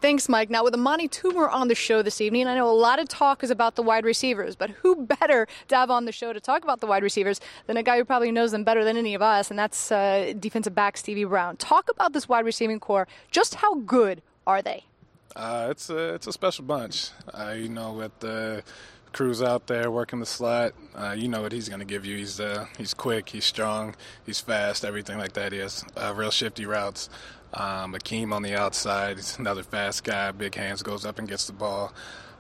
Thanks, Mike. Now, with Amani Toomer on the show this evening, I know a lot of talk is about the wide receivers, but who better to have on the show to talk about the wide receivers than a guy who probably knows them better than any of us, and that's defensive back Stevie Brown. Talk about this wide receiving core. Just how good are they? It's a special bunch. With the Cruz out there working the slot, you know what he's going to give you. He's quick, he's strong, he's fast, everything like that. He has real shifty routes. Akeem on the outside, he's another fast guy, big hands, goes up and gets the ball.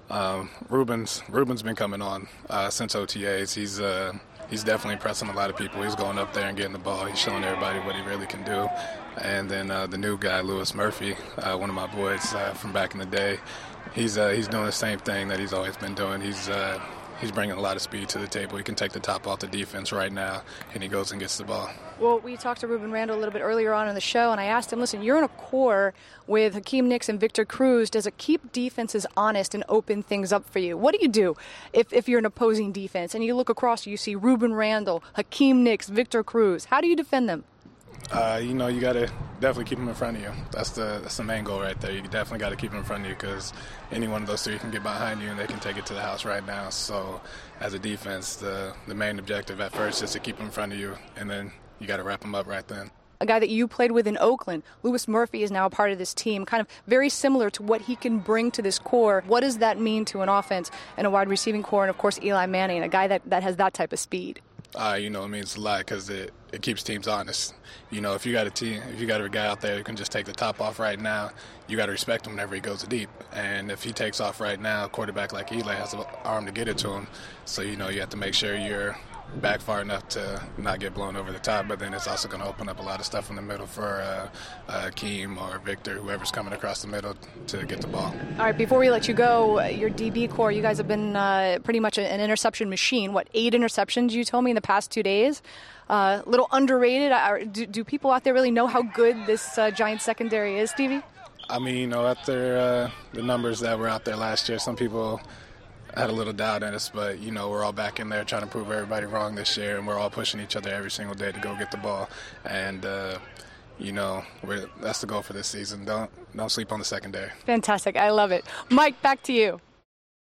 Ruben's been coming on since OTAs. He's definitely impressing a lot of people. He's going up there and getting the ball. He's showing everybody what he really can do. And then the new guy, Louis Murphy, one of my boys from back in the day, he's doing the same thing that he's always been doing. He's bringing a lot of speed to the table. He can take the top off the defense right now, and he goes and gets the ball. Well, we talked to Ruben Randall a little bit earlier on in the show, and I asked him, listen, you're in a core with Hakeem Nicks and Victor Cruz. Does it keep defenses honest and open things up for you? What do if you're an opposing defense and you look across, you see Ruben Randall, Hakeem Nicks, Victor Cruz? How do you defend them? You got to definitely keep them in front of you. That's the main goal right there. You definitely got to keep them in front of you because any one of those three can get behind you and they can take it to the house right now. So as a defense, the main objective at first is to keep them in front of you, and then you got to wrap them up right then. A guy that you played with in Oakland, Louis Murphy, is now a part of this team, kind of very similar to what he can bring to this core. What does that mean to an offense and a wide receiving core, and, of course, Eli Manning, a guy that has that type of speed? It means a lot because it keeps teams honest. If you got a guy out there who can just take the top off right now, you got to respect him whenever he goes deep. And if he takes off right now, a quarterback like Eli has an arm to get it to him. So, you have to make sure you're back far enough to not get blown over the top, but then it's also going to open up a lot of stuff in the middle for Akeem or Victor, whoever's coming across the middle to get the ball. All right, before we let you go, your DB core, you guys have been pretty much an interception machine. 8 interceptions you told me in the past 2 days? A little underrated. Do people out there really know how good this Giants secondary is, Stevie? After the numbers that were out there last year, some people had a little doubt in us, but we're all back in there trying to prove everybody wrong this year, and we're all pushing each other every single day to go get the ball. And that's the goal for this season. Don't sleep on the secondary. Fantastic. I love it. Mike, back to you.